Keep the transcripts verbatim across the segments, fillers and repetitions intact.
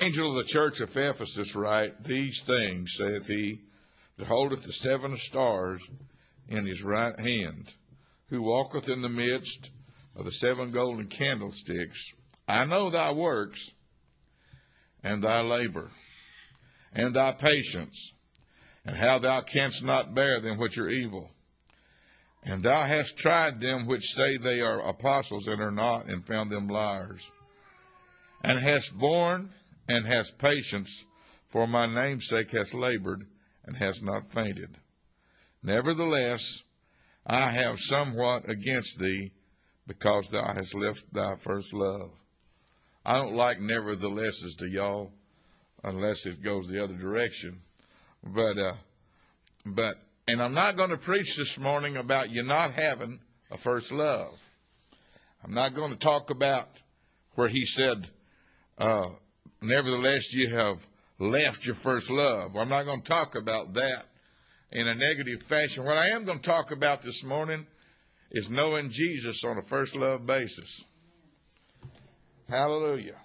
angel of the church of Ephesus write, These things saith he that holdeth the seven stars in his right hand, who walketh in the midst of the seven golden candlesticks. I know thy works, and thy labor, and thy patience, and how thou canst not bear them which are evil. And thou hast tried them which say they are apostles and are not, and found them liars. And hast borne and hast patience, for my name's sake hast labored, and hast not fainted. Nevertheless, I have somewhat against thee, because thou hast left thy first love. I don't like neverthelesses to y'all, unless it goes the other direction. But, uh, but, and I'm not going to preach this morning about you not having a first love. I'm not going to talk about where he said, uh, nevertheless you have left your first love. I'm not going to talk about that in a negative fashion. What I am going to talk about this morning is knowing Jesus on a first love basis. Hallelujah.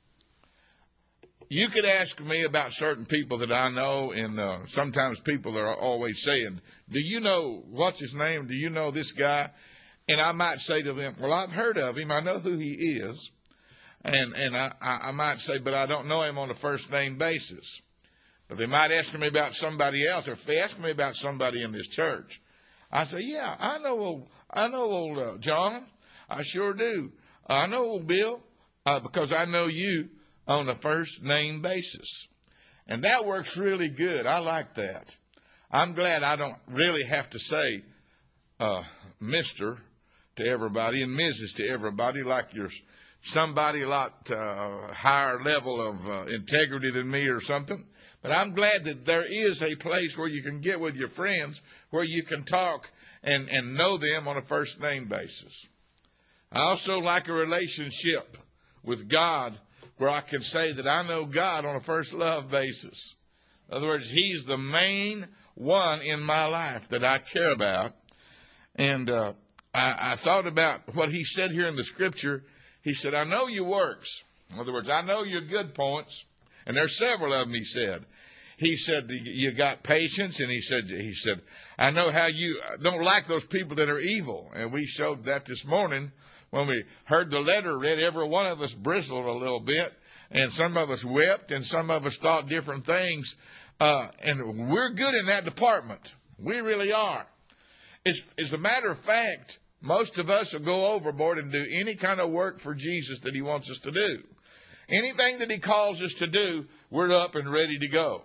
You could ask me about certain people that I know, and uh, sometimes people are always saying, do you know, what's his name? Do you know this guy? And I might say to them, well, I've heard of him. I know who he is. And and I, I might say, but I don't know him on a first name basis. But they might ask me about somebody else, or if they ask me about somebody in this church, I say, yeah, I know old, I know old uh, John. I sure do. I know old Bill, uh, because I know you on a first name basis. And that works really good. I like that. I'm glad I don't really have to say uh, Mister to everybody and Missus to everybody like you're somebody a lot uh, higher level of uh, integrity than me or something. But I'm glad that there is a place where you can get with your friends, where you can talk and, and know them on a first name basis. I also like a relationship with God where I can say that I know God on a first love basis. In other words, he's the main one in my life that I care about. And uh, I, I thought about what he said here in the scripture. He said, I know your works. In other words, I know your good points. And there's several of them, he said. He said, you got patience. And he said, he said, I know how you don't like those people that are evil. And we showed that this morning when we heard the letter read. Every one of us bristled a little bit. And some of us wept. And some of us thought different things. Uh, and we're good in that department. We really are. As, as a matter of fact, most of us will go overboard and do any kind of work for Jesus that he wants us to do. Anything that he calls us to do, we're up and ready to go.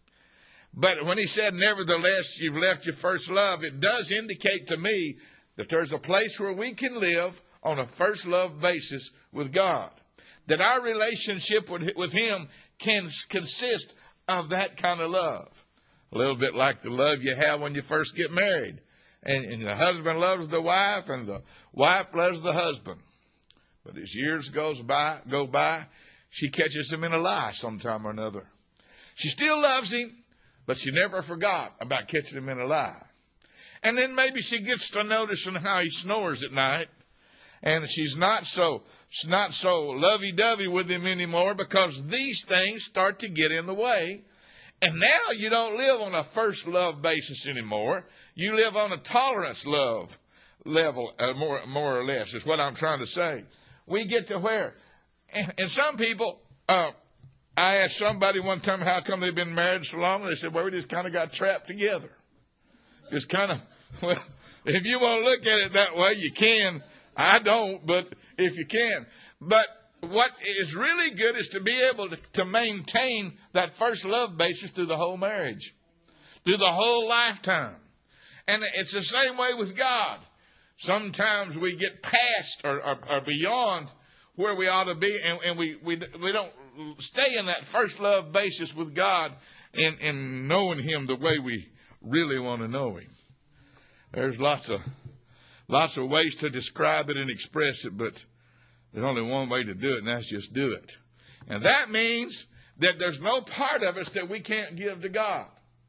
But when he said, nevertheless, you've left your first love, it does indicate to me that there's a place where we can live on a first love basis with God. That our relationship with, with him can consist of that kind of love. A little bit like the love you have when you first get married. And, and the husband loves the wife, and the wife loves the husband. But as years goes by, go by, she catches him in a lie sometime or another. She still loves him, but she never forgot about catching him in a lie. And then maybe she gets to noticing how he snores at night, and she's not so not so lovey-dovey with him anymore because these things start to get in the way. And now you don't live on a first love basis anymore. You live on a tolerance love level, uh, more, more or less, is what I'm trying to say. We get to where, and, and some people, uh, I asked somebody one time how come they've been married so long, and they said, well, we just kind of got trapped together. Just kind of, well, if you want to look at it that way, you can. I don't, but if you can. But what is really good is to be able to, to maintain that first love basis through the whole marriage, through the whole lifetime. And it's the same way with God. Sometimes we get past or, or, or beyond where we ought to be, and, and we, we we don't stay in that first love basis with God and, and knowing him the way we really want to know him. There's lots of lots of ways to describe it and express it, but there's only one way to do it, and that's just do it. And that means that there's no part of us that we can't give to God.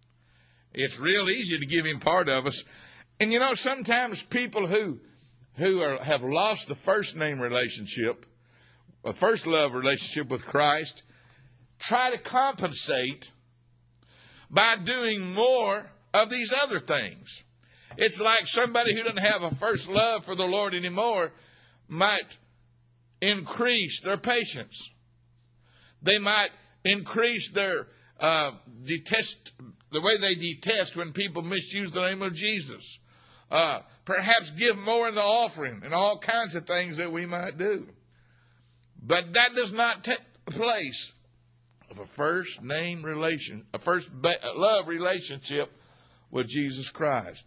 It's real easy to give him part of us. And you know, sometimes people who who are, have lost the first name relationship, a first love relationship with Christ, try to compensate by doing more of these other things. It's like somebody who doesn't have a first love for the Lord anymore might increase their patience. They might increase their uh, detest, the way they detest when people misuse the name of Jesus. Uh, perhaps give more in the offering and all kinds of things that we might do. But that does not take the place of a first name relation, a first love relationship with Jesus Christ.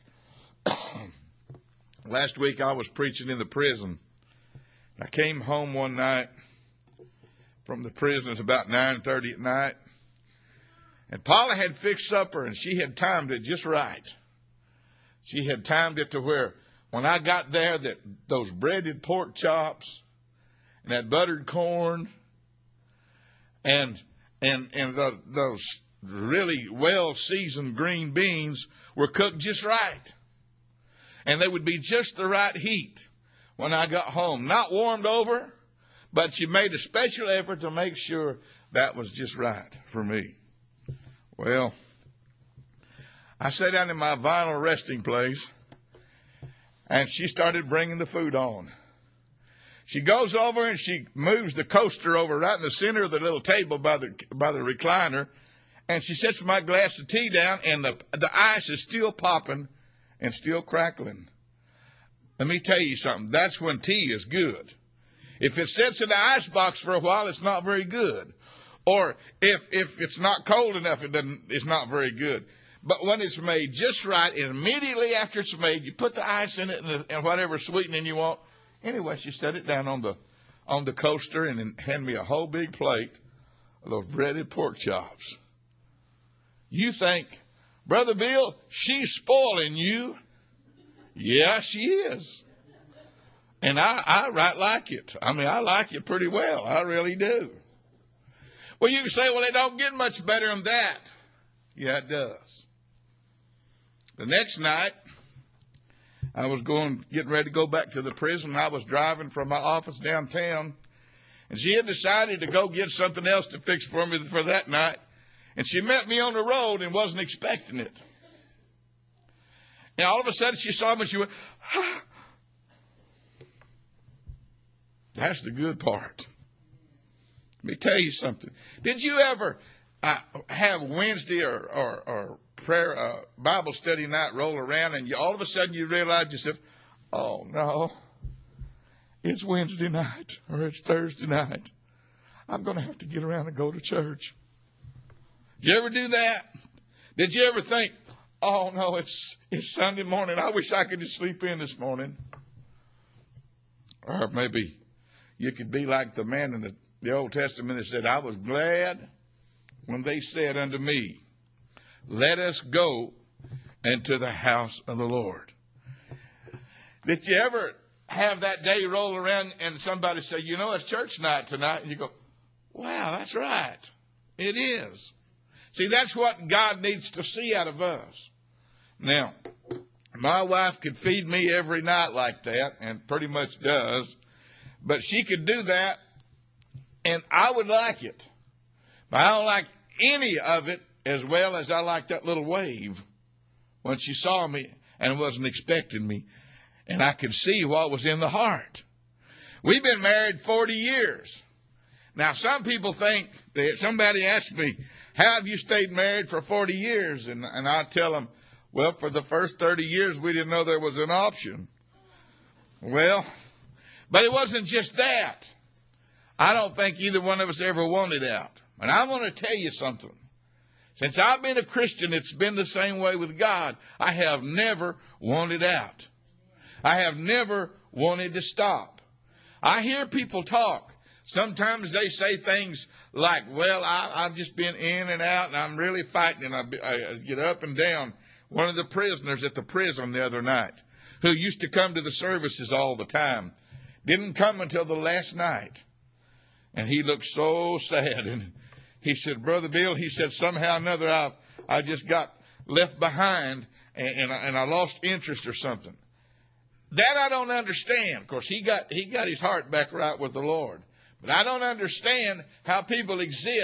Last week I was preaching in the prison. I came home one night from the prison at about nine thirty at night, and Paula had fixed supper, and she had timed it just right. She had timed it to where when I got there, that those breaded pork chops and that buttered corn and and and the, those really well seasoned green beans were cooked just right, and they would be just the right heat when I got home. Not warmed over, but she made a special effort to make sure that was just right for me. Well, I sat down in my vinyl resting place, and she started bringing the food on. She goes over and she moves the coaster over right in the center of the little table by the by the recliner, and she sets my glass of tea down, and the, the ice is still popping and still crackling. Let me tell you something. That's when tea is good. If it sits in the ice box for a while, it's not very good. Or if if it's not cold enough, it doesn't. It's not very good. But when it's made just right, and immediately after it's made, you put the ice in it and, the, and whatever sweetening you want. Anyway, she set it down on the on the coaster and then handed me a whole big plate of those breaded pork chops. You think, Brother Bill, she's spoiling you. Yeah, she is. And I, I right like it. I mean, I like it pretty well. I really do. Well, you can say, well, it don't get much better than that. Yeah, it does. The next night, I was going, getting ready to go back to the prison. I was driving from my office downtown, and she had decided to go get something else to fix for me for that night. And she met me on the road and wasn't expecting it. And all of a sudden she saw me and she went, ah. That's the good part. Let me tell you something. Did you ever uh, have Wednesday or, or, or prayer, uh, Bible study night roll around, and you, all of a sudden you realize you said, oh no, it's Wednesday night or it's Thursday night. I'm going to have to get around and go to church. Did you ever do that? Did you ever think, oh no, it's it's Sunday morning. I wish I could just sleep in this morning. Or maybe you could be like the man in the, the Old Testament that said, I was glad when they said unto me, let us go into the house of the Lord. Did you ever have that day roll around and somebody say, you know, it's church night tonight? And you go, wow, that's right. It is. See, that's what God needs to see out of us. Now, my wife could feed me every night like that, and pretty much does, but she could do that, and I would like it. But I don't like any of it as well as I like that little wave when she saw me and wasn't expecting me, and I could see what was in the heart. We've been married forty years. Now, some people think, that somebody asked me, how have you stayed married for forty years? And, and I tell them, well, for the first thirty years, we didn't know there was an option. Well, but it wasn't just that. I don't think either one of us ever wanted out. And I want to tell you something. Since I've been a Christian, it's been the same way with God. I have never wanted out. I have never wanted to stop. I hear people talk. Sometimes they say things like, well, I, I've just been in and out, and I'm really fighting, and I, I get up and down. One of the prisoners at the prison the other night, who used to come to the services all the time, didn't come until the last night. And he looked so sad. And he said, Brother Bill, he said, somehow or another I, I just got left behind, and, and, I, and I lost interest or something. That I don't understand. Of course, he got he got his heart back right with the Lord. But I don't understand how people exist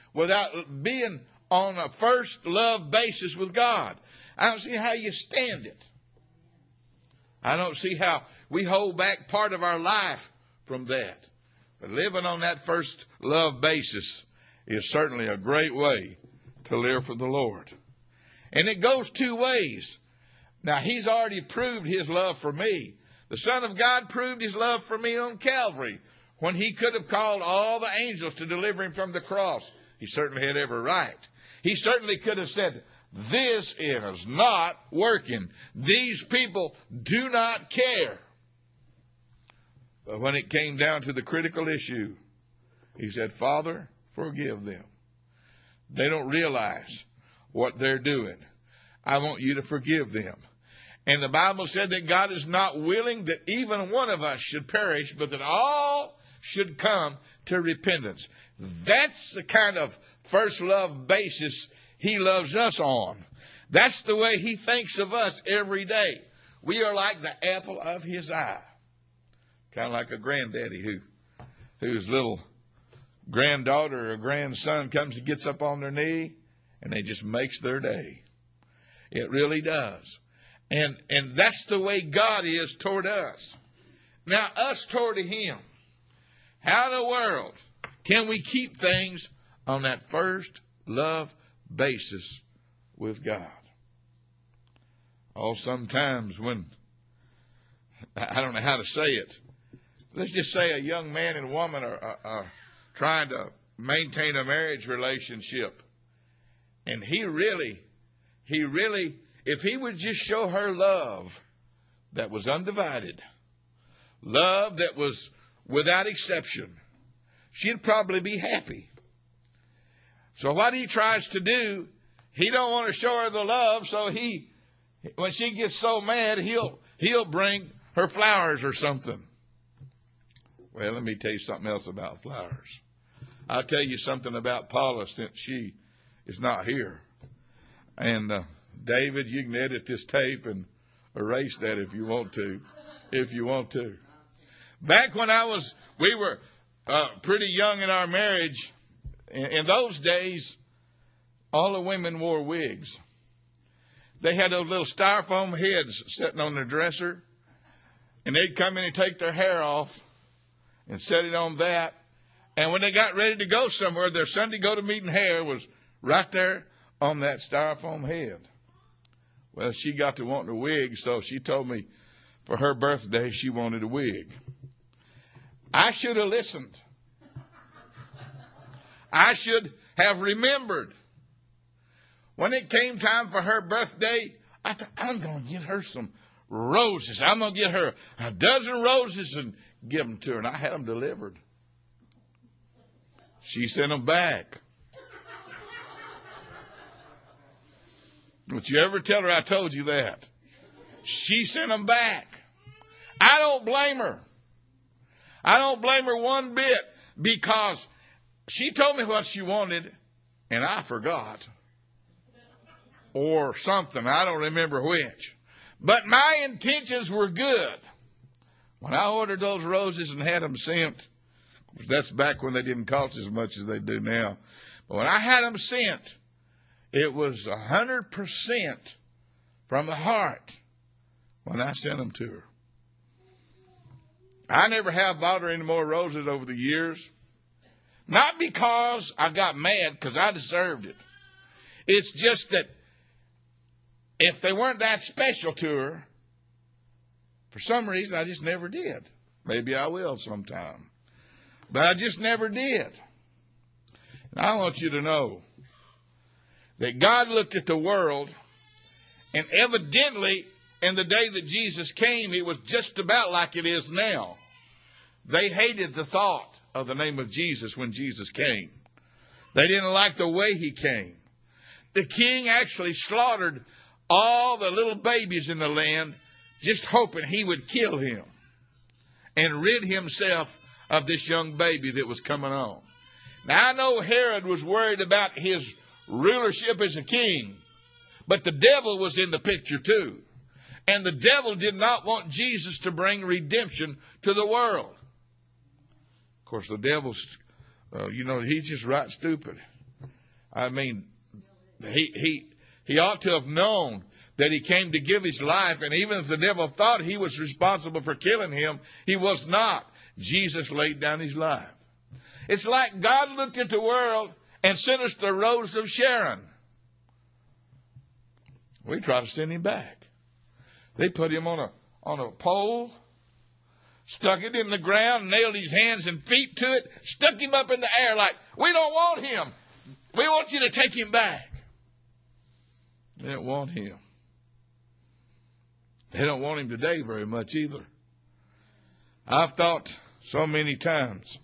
without being on a first love basis with God. I don't see how you stand it. I don't see how we hold back part of our life from that. But living on that first love basis is certainly a great way to live for the Lord. And it goes two ways. Now, he's already proved his love for me. The Son of God proved his love for me on Calvary when he could have called all the angels to deliver him from the cross. He certainly had every right. He certainly could have said, this is not working. These people do not care. But when it came down to the critical issue, he said, Father, forgive them. They don't realize what they're doing. I want you to forgive them. And the Bible said that God is not willing that even one of us should perish, but that all should come to repentance. That's the kind of first love basis he loves us on. That's the way he thinks of us every day. We are like the apple of his eye. Kind of like a granddaddy who, whose little granddaughter or grandson comes and gets up on their knee, and they just makes their day. It really does. And, and that's the way God is toward us. Now, us toward him. How in the world can we keep things on that first love basis with God? Oh, sometimes when, I don't know how to say it, let's just say a young man and woman are, are, are trying to maintain a marriage relationship, and he really, he really, if he would just show her love that was undivided, love that was without exception, she'd probably be happy. So what he tries to do, he don't want to show her the love, so he, when she gets so mad, he'll he'll bring her flowers or something. Well, let me tell you something else about flowers. I'll tell you something about Paula since she is not here. And uh, David, you can edit this tape and erase that if you want to, if you want to. Back when I was, we were uh, pretty young in our marriage, in, in those days, all the women wore wigs. They had those little styrofoam heads sitting on their dresser, and they'd come in and take their hair off and set it on that. And when they got ready to go somewhere, their Sunday go-to-meeting hair was right there on that styrofoam head. Well, she got to wanting a wig, so she told me for her birthday she wanted a wig. I should have listened. I should have remembered. When it came time for her birthday, I thought, I'm going to get her some roses. I'm going to get her a dozen roses and give them to her. And I had them delivered. She sent them back. Don't you ever tell her I told you that. She sent them back. I don't blame her. I don't blame her one bit, because she told me what she wanted and I forgot. Or something. I don't remember which. But my intentions were good. When I ordered those roses and had them sent, that's back when they didn't cost as much as they do now. But when I had them sent, it was one hundred percent from the heart when I sent them to her. I never have bought her any more roses over the years. Not because I got mad, because I deserved it. It's just that if they weren't that special to her, for some reason I just never did. Maybe I will sometime. But I just never did. And I want you to know that God looked at the world, and evidently in the day that Jesus came, it was just about like it is now. They hated the thought of the name of Jesus when Jesus came. They didn't like the way he came. The king actually slaughtered all the little babies in the land, just hoping he would kill him and rid himself of this young baby that was coming on. Now, I know Herod was worried about his rulership as a king, but the devil was in the picture too. And the devil did not want Jesus to bring redemption to the world. Of course, the devil's, uh, you know, he's just right stupid. I mean, he he he ought to have known that he came to give his life, and even if the devil thought he was responsible for killing him, he was not. Jesus laid down his life. It's like God looked at the world and sent us the rose of Sharon. We try to send him back. They put him on a on a pole, stuck it in the ground, nailed his hands and feet to it, stuck him up in the air like, we don't want him. We want you to take him back. They don't want him. They don't want him today very much either. I've thought so many times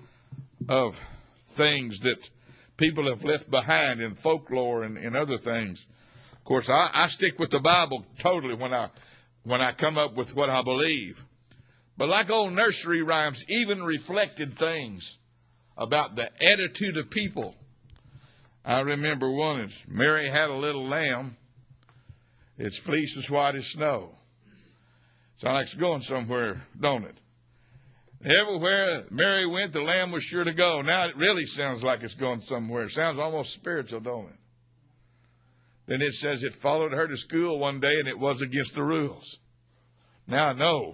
of things that people have left behind in folklore and, and other things. Of course, I, I stick with the Bible totally when I when I come up with what I believe. But like old nursery rhymes, even reflected things about the attitude of people. I remember one, Mary had a little lamb. Its fleece is white as snow. Sounds like it's going somewhere, don't it? Everywhere Mary went, the lamb was sure to go. Now it really sounds like it's going somewhere. It sounds almost spiritual, don't it? Then it says it followed her to school one day and it was against the rules. Now I know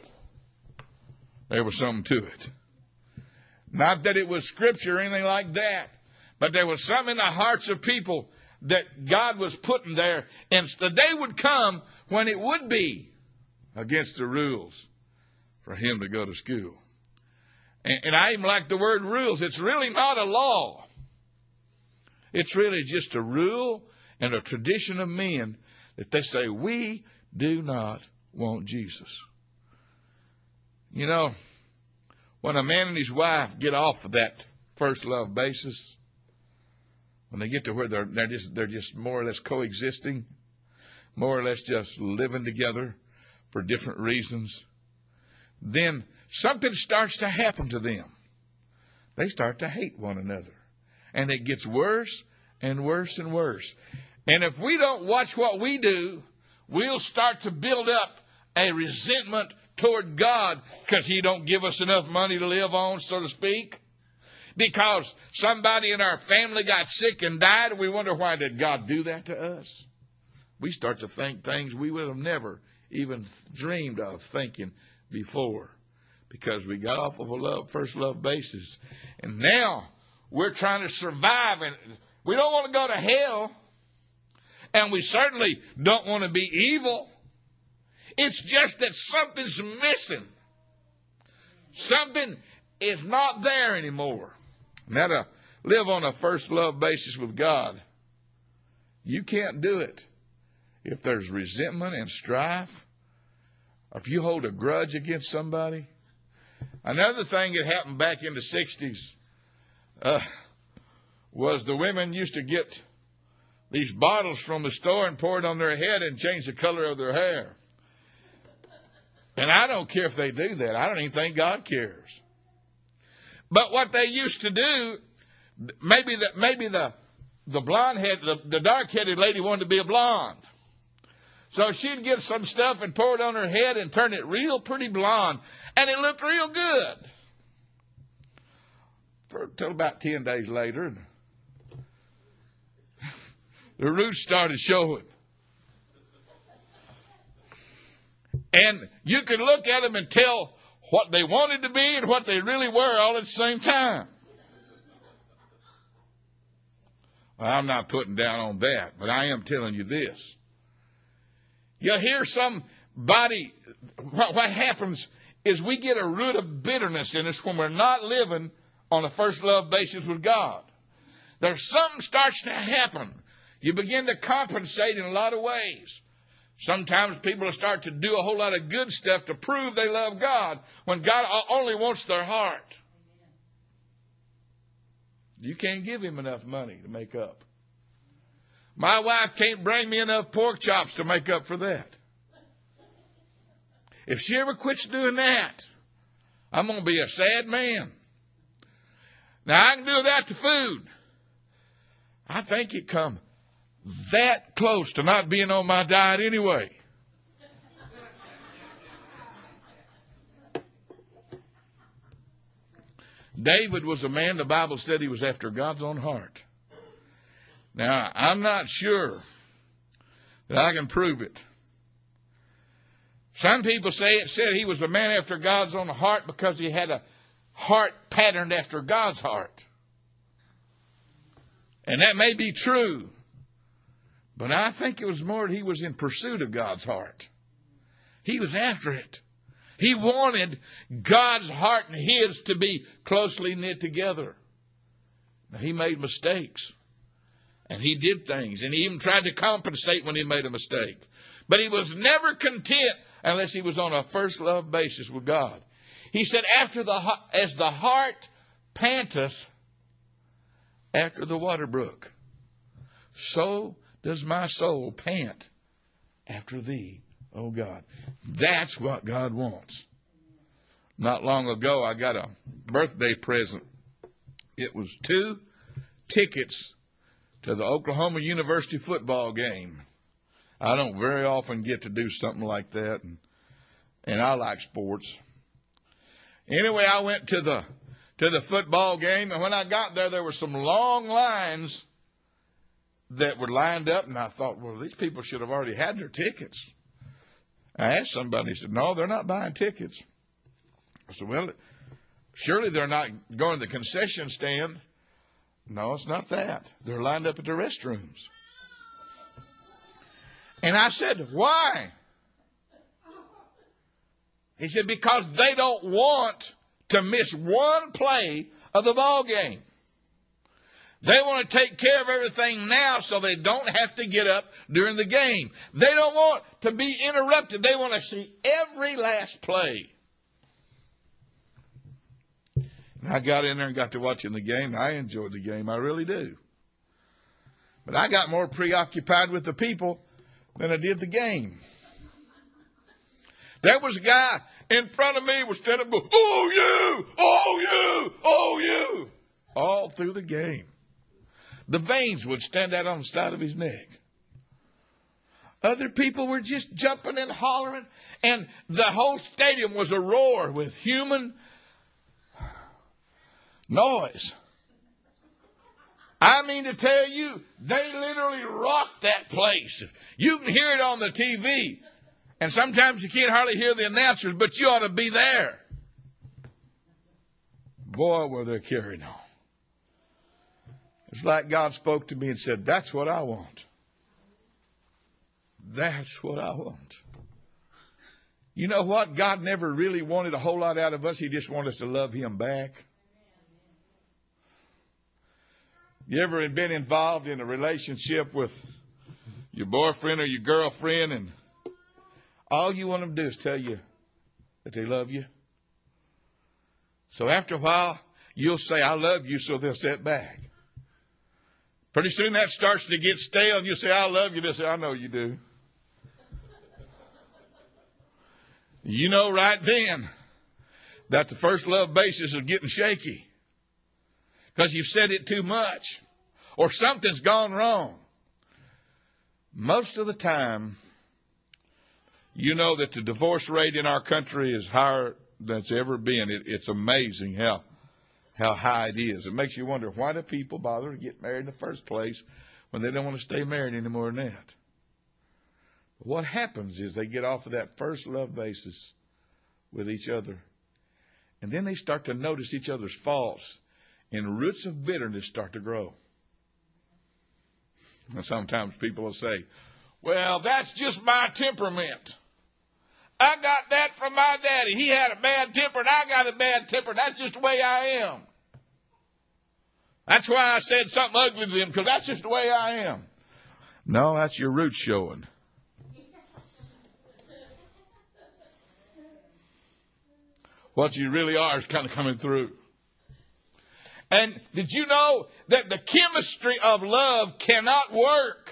there was something to it. Not that it was scripture or anything like that, but there was something in the hearts of people that God was putting there. And the day would come when it would be against the rules for him to go to school. And, and I even like the word rules. It's really not a law. It's really just a rule and a tradition of men that they say, we do not want Jesus. You know, when a man and his wife get off of that first love basis, when they get to where they're, they're just they're just more or less coexisting, more or less just living together for different reasons, then something starts to happen to them. They start to hate one another. And it gets worse and worse and worse. And if we don't watch what we do, we'll start to build up a resentment toward God because he don't give us enough money to live on, so to speak. Because somebody in our family got sick and died, and we wonder, why did God do that to us? We start to think things we would have never even dreamed of thinking before, because we got off of a love, first love basis. And now we're trying to survive, and we don't want to go to hell, and we certainly don't want to be evil. It's just that something's missing. Something is not there anymore. Now, to live on a first love basis with God, you can't do it if there's resentment and strife, or if you hold a grudge against somebody. Another thing that happened back in the sixties uh, was the women used to get these bottles from the store and pour it on their head and change the color of their hair. And I don't care if they do that. I don't even think God cares. But what they used to do, maybe the, maybe the, the blonde head, the, the dark-headed lady wanted to be a blonde. So she'd get some stuff and pour it on her head and turn it real pretty blonde. And it looked real good. For until about ten days later, the roots started showing. And you could look at them and tell what they wanted to be and what they really were all at the same time. Well, I'm not putting down on that, but I am telling you this. You hear somebody, what, what happens is we get a root of bitterness in us when we're not living on a first love basis with God. There's something starts to happen. You begin to compensate in a lot of ways. Sometimes people start to do a whole lot of good stuff to prove they love God when God only wants their heart. You can't give him enough money to make up. My wife can't bring me enough pork chops to make up for that. If she ever quits doing that, I'm going to be a sad man. Now, I can do that to food. I think it come that close to not being on my diet anyway. David was a man, the Bible said he was after God's own heart. Now, I'm not sure that I can prove it. Some people say it said he was a man after God's own heart because he had a heart patterned after God's heart. And that may be true. But I think it was more that he was in pursuit of God's heart. He was after it. He wanted God's heart and his to be closely knit together. Now, he made mistakes. And he did things. And he even tried to compensate when he made a mistake. But he was never content unless he was on a first love basis with God. He said, after the as the heart panteth after the water brook, so does my soul pant after thee, O God. That's what God wants. Not long ago, I got a birthday present. It was two tickets to the Oklahoma University football game. I don't very often get to do something like that, and, and I like sports. Anyway, I went to the to the football game, and when I got there, there were some long lines that were lined up, and I thought, well, these people should have already had their tickets. I asked somebody, he said, no, they're not buying tickets. I said, well, surely they're not going to the concession stand. No, it's not that. They're lined up at the restrooms. And I said, why? He said, because they don't want to miss one play of the ball game. They want to take care of everything now so they don't have to get up during the game. They don't want to be interrupted. They want to see every last play. And I got in there and got to watching the game. I enjoyed the game. I really do. But I got more preoccupied with the people than I did the game. There was a guy in front of me was standing up going, oh, you, oh, you, oh, you, all through the game. The veins would stand out on the side of his neck. Other people were just jumping and hollering, and the whole stadium was a roar with human noise. I mean to tell you, they literally rocked that place. You can hear it on the T V, and sometimes you can't hardly hear the announcers, but you ought to be there. Boy, were they carrying on. It's like God spoke to me and said, that's what I want. That's what I want. You know what? God never really wanted a whole lot out of us. He just wanted us to love him back. You ever been involved in a relationship with your boyfriend or your girlfriend, and all you want them to do is tell you that they love you? So after a while, you'll say, I love you, so they'll say it back. Pretty soon that starts to get stale, and you say, I love you. They'll say, I know you do. You know right then that the first love basis is getting shaky because you've said it too much or something's gone wrong. Most of the time, you know that the divorce rate in our country is higher than it's ever been. It, it's amazing how how high it is. It makes you wonder, why do people bother to get married in the first place when they don't want to stay married any more than that? What happens is they get off of that first love basis with each other, and then they start to notice each other's faults, and roots of bitterness start to grow. And sometimes people will say, well, that's just my temperament. I got that from my daddy. He had a bad temper, and I got a bad temper. That's just the way I am. That's why I said something ugly to them, because that's just the way I am. No, that's your roots showing. What you really are is kind of coming through. And did you know that the chemistry of love cannot work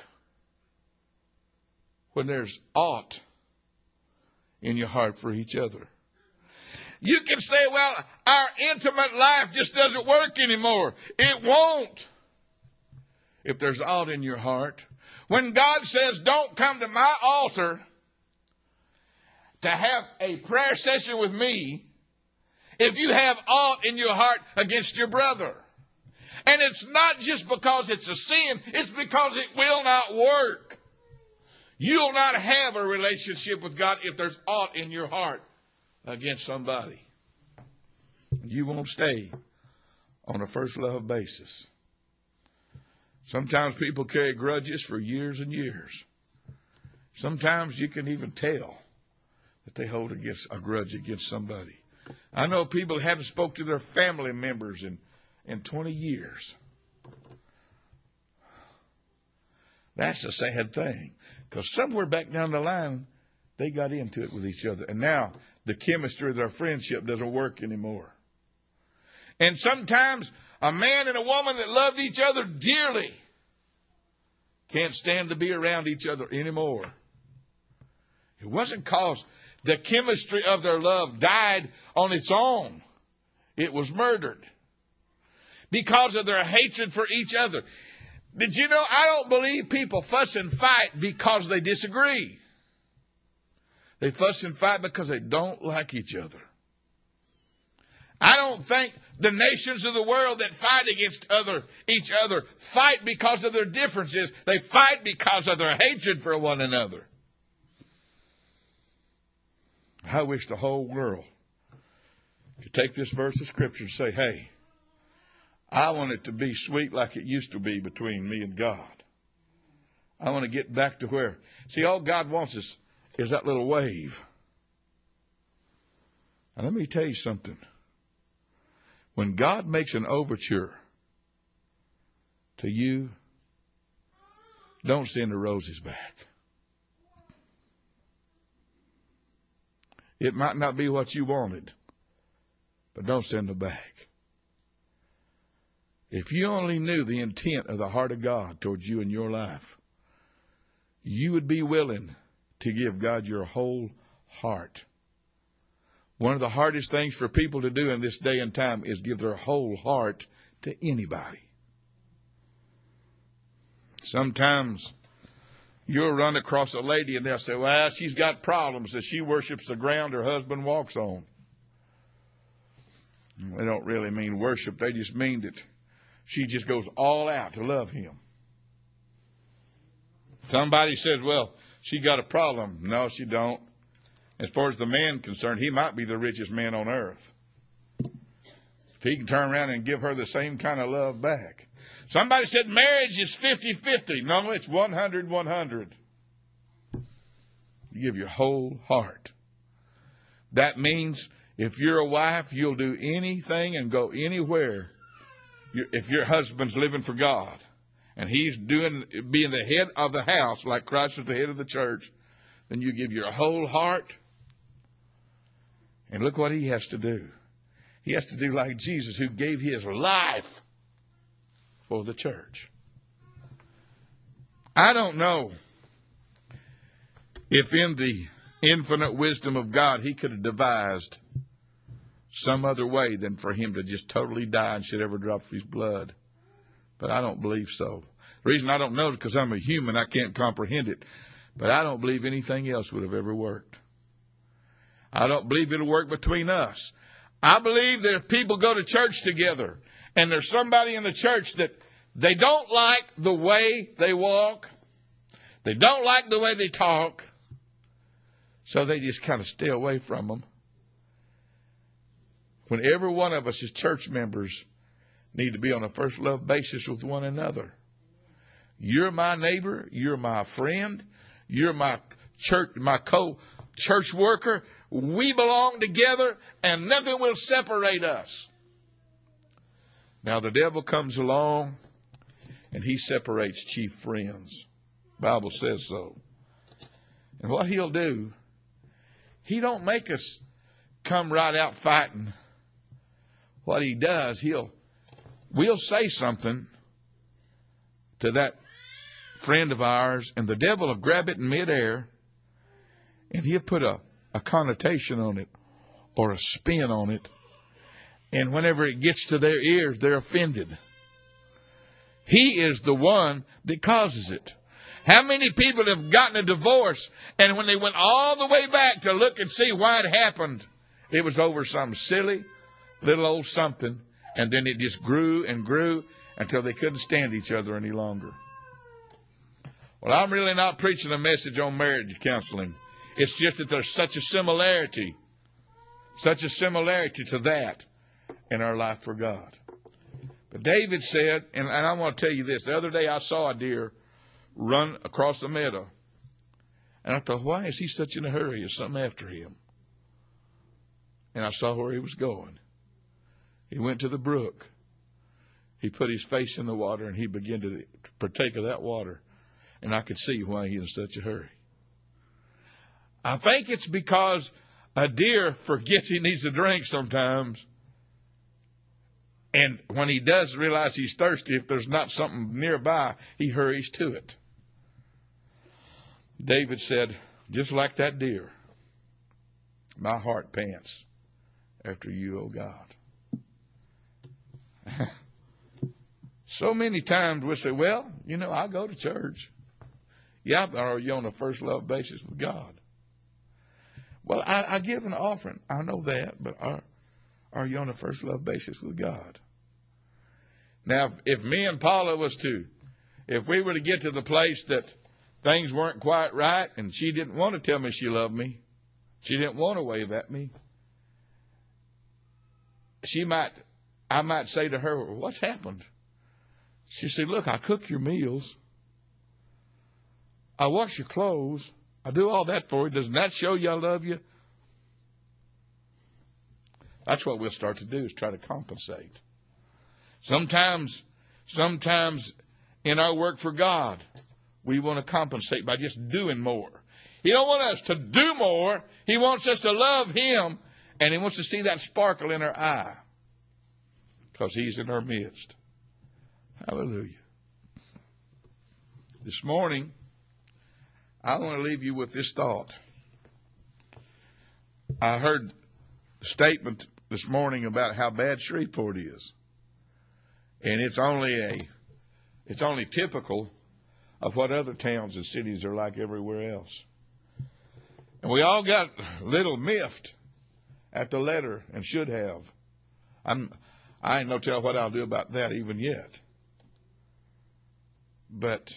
when there's aught in your heart for each other? You can say, well, our intimate life just doesn't work anymore. It won't if there's aught in your heart. When God says, don't come to my altar to have a prayer session with me if you have aught in your heart against your brother. And it's not just because it's a sin, it's because it will not work. You'll not have a relationship with God if there's aught in your heart against somebody. You won't stay on a first love basis. Sometimes people carry grudges for years and years. Sometimes you can even tell that they hold against a grudge against somebody. I know people who haven't spoke to their family members in, in twenty years. That's a sad thing, because somewhere back down the line, they got into it with each other. And now the chemistry of their friendship doesn't work anymore. And sometimes a man and a woman that loved each other dearly can't stand to be around each other anymore. It wasn't because the chemistry of their love died on its own. It was murdered because of their hatred for each other. Did you know, I don't believe people fuss and fight because they disagree. They fuss and fight because they don't like each other. I don't think the nations of the world that fight against other each other fight because of their differences. They fight because of their hatred for one another. I wish the whole world could take this verse of Scripture and say, hey, I want it to be sweet like it used to be between me and God. I want to get back to where, see, all God wants is, is that little wave. Now, let me tell you something. When God makes an overture to you, don't send the roses back. It might not be what you wanted, but don't send them back. If you only knew the intent of the heart of God towards you in your life, you would be willing to give God your whole heart. One of the hardest things for people to do in this day and time is give their whole heart to anybody. Sometimes you'll run across a lady and they'll say, well, she's got problems that she worships the ground her husband walks on. They don't really mean worship. They just mean that she just goes all out to love him. Somebody says, well, she got a problem. No, she don't. As far as the man concerned, he might be the richest man on earth. If he can turn around and give her the same kind of love back. Somebody said marriage is fifty-fifty. No, it's one hundred one hundred. You give your whole heart. That means if you're a wife, you'll do anything and go anywhere. If your husband's living for God and he's doing being the head of the house like Christ is the head of the church, then you give your whole heart. And look what he has to do. He has to do like Jesus, who gave his life for the church. I don't know if in the infinite wisdom of God he could have devised some other way than for him to just totally die and shed every drop of his blood. But I don't believe so. The reason I don't know is because I'm a human. I can't comprehend it. But I don't believe anything else would have ever worked. I don't believe it'll work between us. I believe that if people go to church together and there's somebody in the church that they don't like the way they walk, they don't like the way they talk, so they just kind of stay away from them. When every one of us as church members need to be on a first love basis with one another. You're my neighbor. You're my friend. You're my church, my co-church worker. We belong together, and nothing will separate us. Now, the devil comes along, and he separates chief friends. The Bible says so. And what he'll do, he don't make us come right out fighting. What he does, he'll, we'll say something to that friend of ours, and the devil will grab it in midair, and he'll put a, a connotation on it or a spin on it. And whenever it gets to their ears, they're offended. He is the one that causes it. How many people have gotten a divorce, and when they went all the way back to look and see why it happened, it was over some silly little old something, and then it just grew and grew, until they couldn't stand each other any longer. Well, I'm really not preaching a message on marriage counseling. It's just that there's such a similarity, such a similarity to that in our life for God. But David said, and, and I want to tell you this, the other day I saw a deer run across the meadow. And I thought, why is he such in a hurry? There's something after him. And I saw where he was going. He went to the brook. He put his face in the water and he began to partake of that water. And I could see why he was in such a hurry. I think it's because a deer forgets he needs a drink sometimes. And when he does realize he's thirsty, if there's not something nearby, he hurries to it. David said, just like that deer, my heart pants after you, O God. So many times we say, well, you know, I go to church. Yeah, but are you on a first love basis with God? Well, I, I give an offering. I know that, but are, are you on a first love basis with God? Now, if me and Paula was to, if we were to get to the place that things weren't quite right and she didn't want to tell me she loved me, she didn't want to wave at me, she might, I might say to her, well, what's happened? She said, look, I cook your meals. I wash your clothes. I do all that for you. Doesn't that show you I love you? That's what we'll start to do, is try to compensate. Sometimes, sometimes in our work for God, we want to compensate by just doing more. He don't want us to do more. He wants us to love him, and he wants to see that sparkle in our eye because he's in our midst. Hallelujah. This morning, I want to leave you with this thought. I heard a statement this morning about how bad Shreveport is. And it's only a, it's only typical of what other towns and cities are like everywhere else. And we all got a little miffed at the letter and should have. I'm, I ain't no tell what I'll do about that even yet. But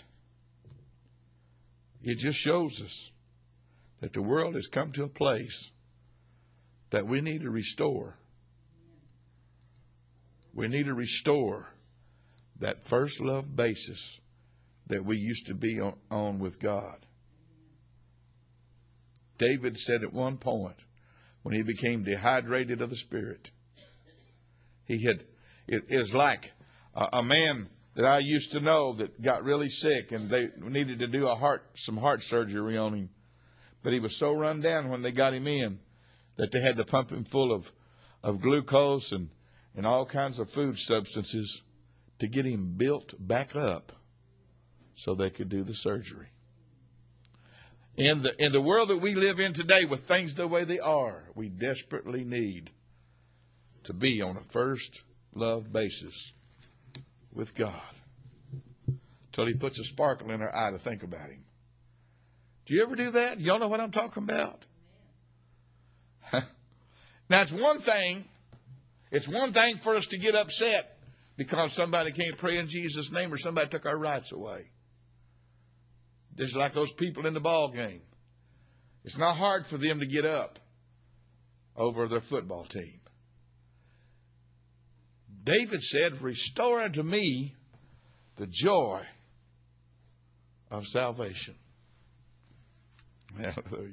it just shows us that the world has come to a place that we need to restore. We need to restore that first love basis that we used to be on, on with God. David said at one point, when he became dehydrated of the Spirit, he had, it is like a, a man that I used to know that got really sick and they needed to do a heart, some heart surgery on him. But he was so run down when they got him in that they had to pump him full of, of glucose and, and all kinds of food substances to get him built back up so they could do the surgery. In the, in the world that we live in today, with things the way they are, we desperately need to be on a first love basis with God till he puts a sparkle in our eye to think about him. Do you ever do that? Y'all know what I'm talking about? Now, it's one thing, it's one thing for us to get upset because somebody can't pray in Jesus' name or somebody took our rights away. Just like those people in the ball game. It's not hard for them to get up over their football team. David said, restore unto me the joy of salvation. Hallelujah.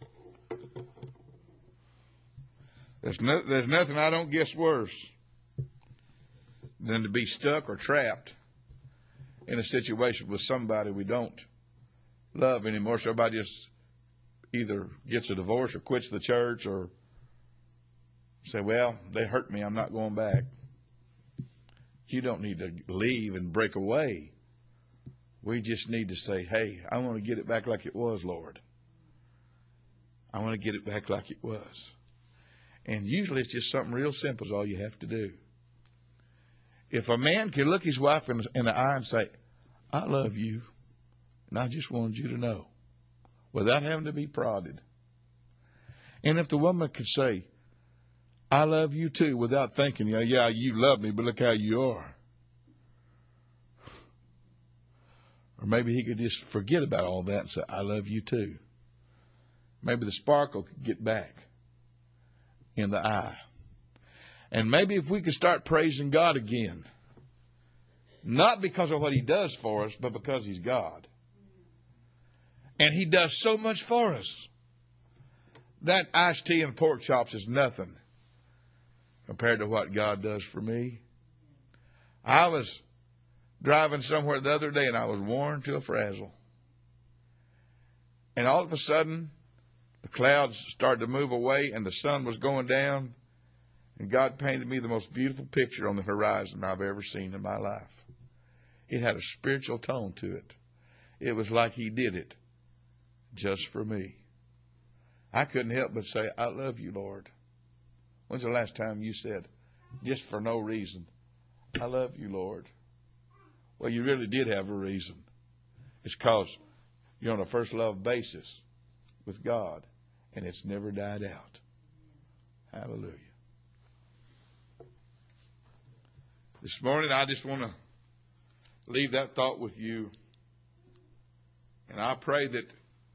There's, no, there's nothing I don't guess worse than to be stuck or trapped in a situation with somebody we don't love anymore. So everybody just either gets a divorce or quits the church or say, well, they hurt me, I'm not going back. You don't need to leave and break away. We just need to say, hey, I want to get it back like it was, Lord. I want to get it back like it was. And usually it's just something real simple is all you have to do. If a man can look his wife in, in the eye and say, I love you, and I just wanted you to know, without having to be prodded. And if the woman could say, I love you too, without thinking, yeah, yeah, you love me, but look how you are. Or maybe he could just forget about all that and say, I love you too. Maybe the sparkle could get back in the eye. And maybe if we could start praising God again, not because of what he does for us, but because he's God. And he does so much for us. That iced tea and pork chops is nothing compared to what God does for me. I was driving somewhere the other day and I was worn to a frazzle. And all of a sudden, the clouds started to move away and the sun was going down. And God painted me the most beautiful picture on the horizon I've ever seen in my life. It had a spiritual tone to it. It was like he did it just for me. I couldn't help but say, I love you, Lord. When's the last time you said, just for no reason, I love you, Lord? Well, you really did have a reason. It's because you're on a first love basis with God, and it's never died out. Hallelujah. This morning, I just want to leave that thought with you. And I pray that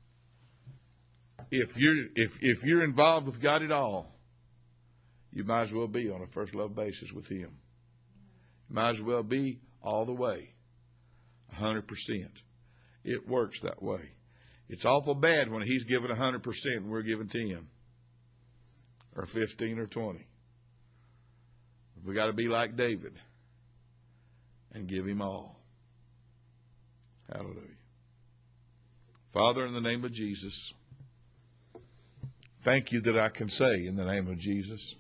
if you're, if, if you're involved with God at all, you might as well be on a first love basis with him. You might as well be all the way, one hundred percent. It works that way. It's awful bad when he's giving one hundred percent and we're giving ten or fifteen or twenty. We got to be like David and give him all. Hallelujah. Father, in the name of Jesus, thank you that I can say in the name of Jesus.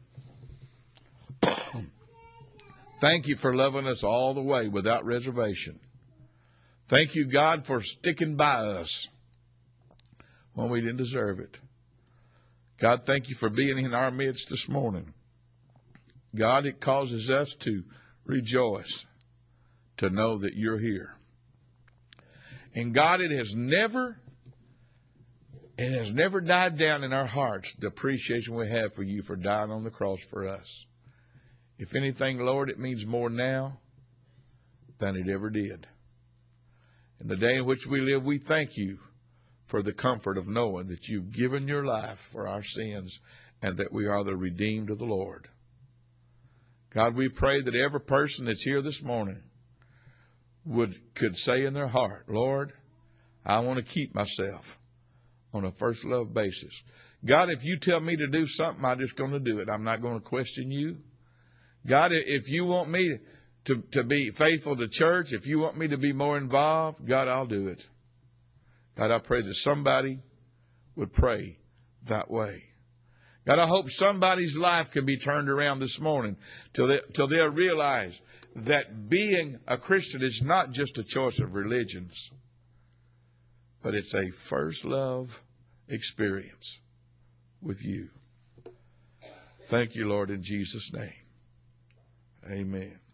Thank you for loving us all the way without reservation. Thank you, God, for sticking by us when we didn't deserve it. God, thank you for being in our midst this morning. God, it causes us to rejoice to know that you're here. And God, it has never, it has never died down in our hearts, the appreciation we have for you for dying on the cross for us. If anything, Lord, it means more now than it ever did. In the day in which we live, we thank you for the comfort of knowing that you've given your life for our sins and that we are the redeemed of the Lord. God, we pray that every person that's here this morning would could say in their heart, Lord, I want to keep myself on a first love basis. God, if you tell me to do something, I'm just going to do it. I'm not going to question you. God, if you want me to, to be faithful to church, if you want me to be more involved, God, I'll do it. God, I pray that somebody would pray that way. God, I hope somebody's life can be turned around this morning till they, till they'll realize that being a Christian is not just a choice of religions, but it's a first love experience with you. Thank you, Lord, in Jesus' name. Amen.